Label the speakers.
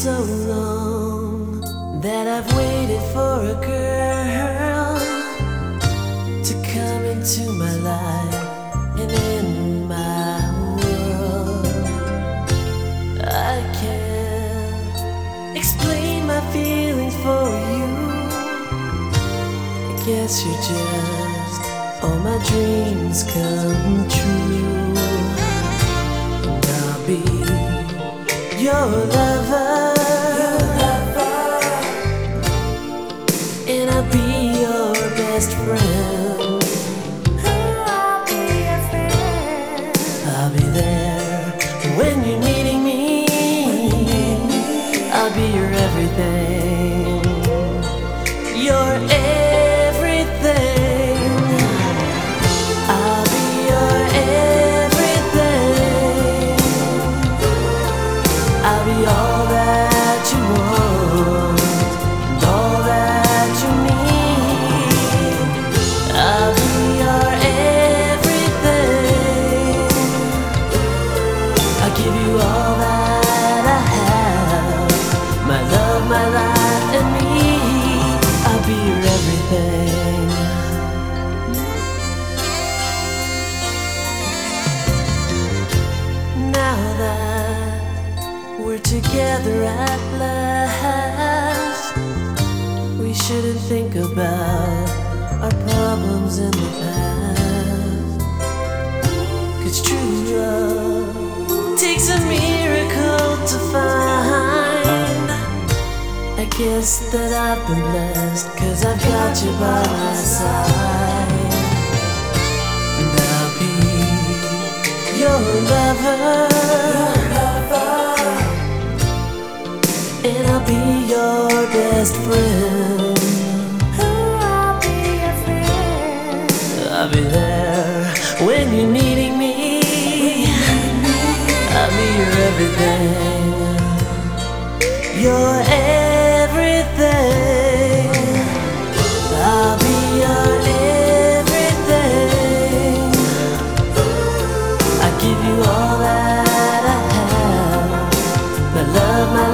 Speaker 1: so long that I've waited for a girl to come into my life and in my world. I can't explain my feelings for you. I guess you're just all my dreams come true. And I'll be your lover, and I'll be your best friend.
Speaker 2: I'll be your friend.
Speaker 1: I'll be there when you're needing me. I'll be your everything, your everything. I'll be your everything. I'll be all that you want and all that you need. I'll be your everything. I'll give you all that I have, my love, my life, and me. I'll be your everything. Now that we're together at last, we shouldn't think about our problems in the past. 'Cause true love takes a miracle to find. I guess that I've been blessed 'cause I've got you by my side. And I'll be your lover, and I'll be your best friend.
Speaker 2: I'll be your friend.
Speaker 1: I'll be there when you're needing me. I'll be your everything, your everything. I'll be your everything. I'll give you all that I have, my love, my